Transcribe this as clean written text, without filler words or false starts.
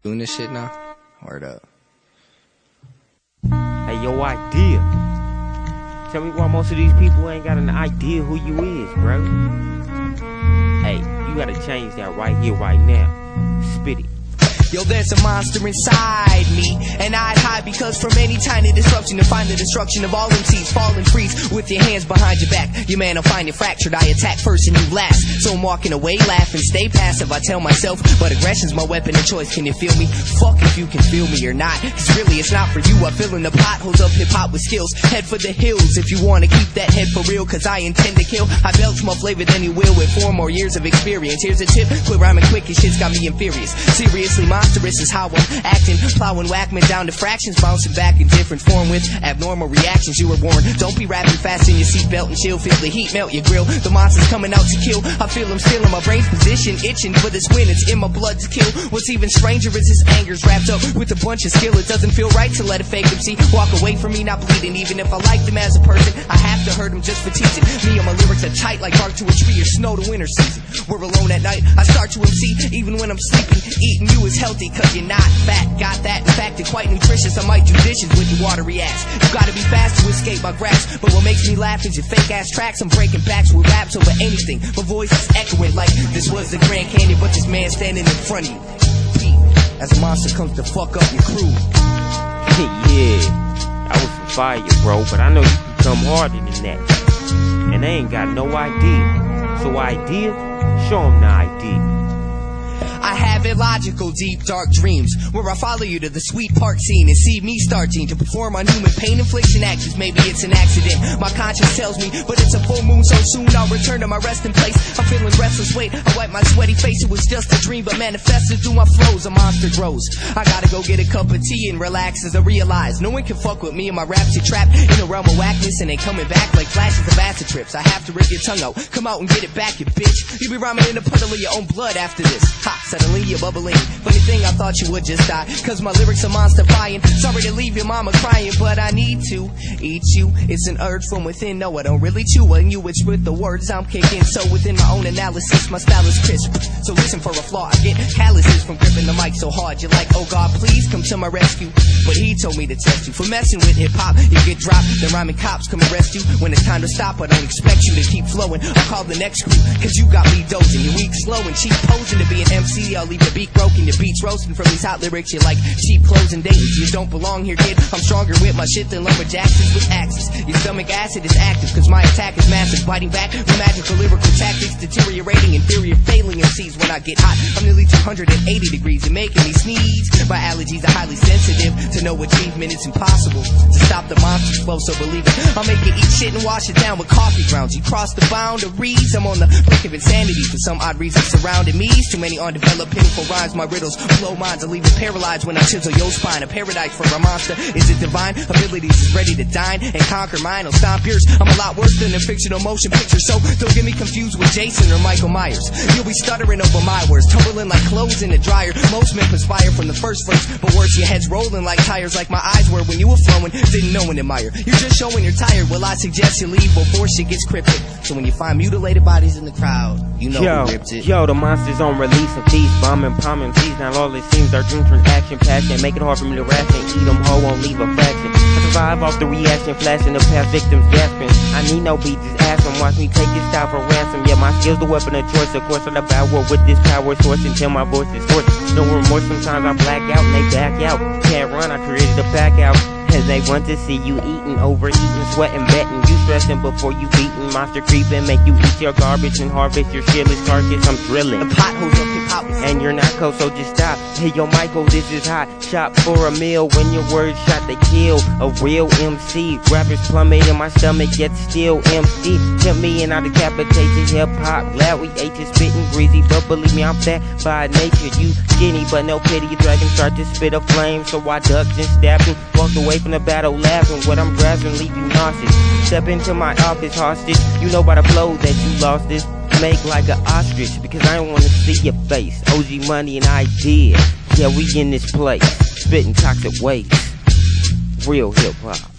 Doing this shit now? Word up. Hey, your idea. Tell me why most of these people ain't got an idea who you is, bro. Hey, you gotta change that right here, right now. Spit it. Yo, there's a monster inside me, and I'd hide because from any tiny disruption to find the destruction of all MCs. Fall and freeze with your hands behind your back. Your man will find you fractured. I attack first and you last. So I'm walking away, laughing, stay passive. I tell myself, but aggression's my weapon of choice. Can you feel me? Fuck if you can feel me or not. Cause really it's not for you. I fill in the potholes of hip-hop with skills. Head for the hills if you wanna keep that head for real. Cause I intend to kill. I belch more flavor than you will with 4 more years of experience. Here's a tip, quit rhyming quick and shit's got me infurious. Seriously, monstrous is how I'm acting. Plowing whackman down to fractions, bouncing back in different form with abnormal reactions. You were warned, don't be rapping fast in your seatbelt and chill. Feel the heat melt your grill. The monster's coming out to kill. I feel him still in my brain's position, itching for this win. It's in my blood to kill. What's even stranger is his anger's wrapped up with a bunch of skill. It doesn't feel right to let a fake MC walk away from me not bleeding. Even if I liked him as a person, I have to hurt him just for teasing. Me and my lyrics are tight like bark to a tree or snow to winter season. We're alone at night, I start to MC even when I'm sleeping. Eating you is healthy cause you're not fat. Got that, in fact, it's quite nutritious. I might do dishes with your watery ass. You gotta be fast to escape my grasp. But what makes me laugh is your fake ass tracks. I'm breaking backs with raps over anything. My voice is echoing like this was the Grand Canyon, but this man standing in front of you. Beat as a monster comes to fuck up your crew. Yeah, I was some fire, bro, but I know you can come harder than that. And they ain't got no idea. So idea, show them the idea. I have illogical, deep, dark dreams where I follow you to the sweet park scene and see me starting to perform on human pain infliction actions. Maybe it's an accident, my conscience tells me, but it's a full moon, so soon I'll return to my resting place. I'm feeling restless, wait, I wipe my sweaty face. It was just a dream, but manifested through my flows. A monster grows. I gotta go get a cup of tea and relax as I realize no one can fuck with me and my raps. You're trapped in a realm of whackness and they coming back like flashes of acid trips. I have to rip your tongue out, come out and get it back, you bitch. You be rhyming in a puddle of your own blood after this. Ha, suddenly you're bubbling. Funny thing, I thought you would just die, cause my lyrics are monsterfying. Sorry to leave your mama crying, but I need to eat you. It's an urge from within. No, I don't really chew on you. It's with the words I'm kicking. So within my own analysis, my style is crisp. So listen for a flaw. I get calluses from gripping the mic so hard. You're like, oh God, please come to my rescue. But he told me to test you for messing with hip hop. You get dropped, then rhyming cops come arrest you. When it's time to stop, I don't expect you to keep flowing. I'll call the next crew, cause you got me dozing. You're weak, slow, and cheap posing to be an MC. I'll leave your beat broken, your beats roasting from these hot lyrics. You're like cheap clothes and dates. You don't belong here, kid. I'm stronger with my shit than lumberjacks with axes. Your stomach acid is active, cause my attack is massive. Biting back with magical lyrical tactics, deteriorating inferior failing MCs when I get hot. I'm nearly 280 degrees. You're making me sneeze. My allergies are highly sensitive to no achievement. It's impossible to stop the monster's flow, so believe it. I'll make you eat shit and wash it down with coffee grounds. You cross the boundaries. I'm on the brink of insanity for some odd reason surrounding me. Too many undeveloped pitiful rhymes. My riddles blow minds. I leave it paralyzed when I chisel your spine. A paradise for a monster. Is it divine? Abilities is ready to dine and conquer mine. I'll stomp yours. I'm a lot worse than a fictional motion picture, so don't get me confused with Jason or Michael Myers. You'll be stuttering over my words, tumbling like clothes in the dryer. Most men conspire from the first verse, but worse, your head's rolling like tires, like my eyes were when you were flowing. Didn't know and admire. You're just showing you're tired. Well, I suggest you leave before shit gets cryptic. So when you find mutilated bodies in the crowd, you know who ripped it. Yo, the monster's on release of these bombing, palming, please. Now all it seems our dreams turn action, passion, make it hard for me to ration. Eat them whole, won't leave a fraction. I survive off the reaction, flashing the past victims gasping. I need no beat, just ask them. Watch me take this style for ransom. Yeah, my skill's the weapon of choice. Of course, I'm the battle with this power source until my voice is hoarse. No remorse, sometimes I black out and they back out. Can't run, I created a pack out. And they want to see you eating, overeating, sweating, betting. You stressing before you beating. Monster creeping, make you eat your garbage and harvest your shitless carcass. I'm drilling the potholes of hip-hop, and you're not cold, so just stop. Hey, yo, Michael, this is hot. Shot for a meal. When your words shot, they kill. A real MC. Rappers plummet in my stomach, yet still empty. Tempt me and I decapitate your hip-hop. Glad we ate you spitting greasy, but believe me, I'm fat by nature. You skinny, but no pity. Your dragon start to spit a flame, so I ducked and stabbed him. Walked away from the battle laughing. What I'm grasping leave you nauseous. Step into my office hostage. You know by the flow that you lost this. Make like an ostrich, because I don't wanna see your face. OG money and idea. Yeah, we in this place. Spitting toxic waste. Real hip hop.